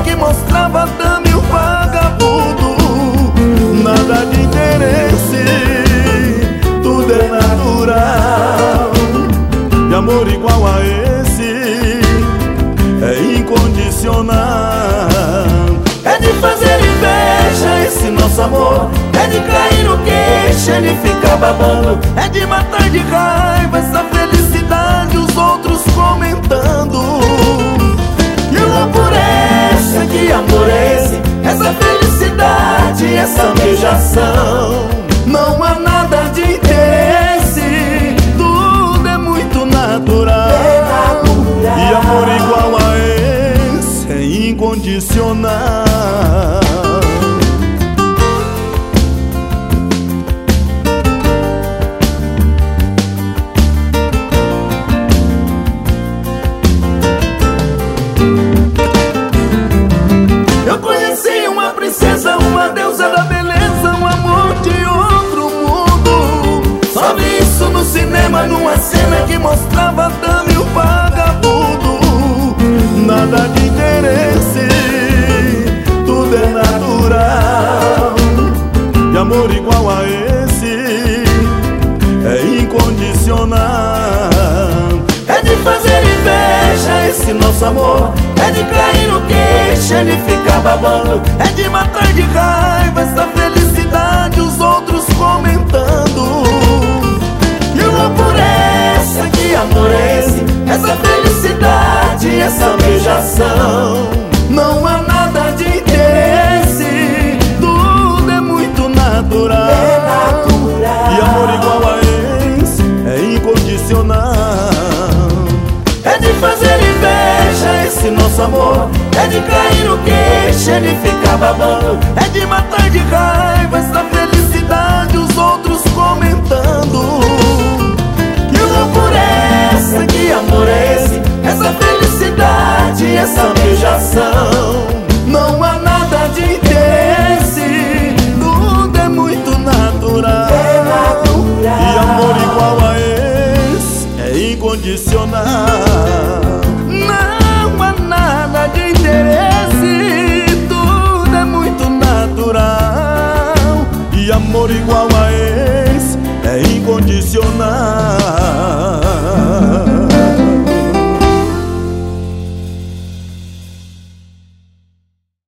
que mostrava dama e o vagabundo. Nada de interesse, tudo é natural. E amor igual a esse é incondicional. É de fazer inveja esse nosso amor, é de cair no queixo, ele fica babando. É de matar de raiva essa felicidade, os outros comentando. Que loucura é essa, que amor é esse? Essa felicidade, essa beijação. Não há nada de interesse, tudo é muito natural. E amor igual a esse é incondicional. Eu conheci uma princesa, uma deusa da beleza, um amor de outro mundo. Só vi isso no cinema, numa cena que mostrava a dama e o vagabundo. Nada de interesse, tudo é natural. E amor igual a esse é incondicional. É de fazer inveja esse nosso amor, é de cair no queixo, ele fica babando. É de matar de raiva essa felicidade, os outros comentando. Que loucura é essa, que amor é esse? Essa felicidade, essa beijação. Não há nada de interesse, tudo é muito natural. E amor igual a esse é incondicional. É de fazer inveja esse nosso amor, é de cair no queixo, ele fica babando. É de matar de raiva essa felicidade, os outros comentando. Que loucura é essa, que amor é esse? Essa felicidade, essa beijação. Não há nada de interesse, tudo é muito natural. E amor igual a esse é incondicional. Não há nada de interesse, tudo é muito natural. E amor igual a esse é incondicional.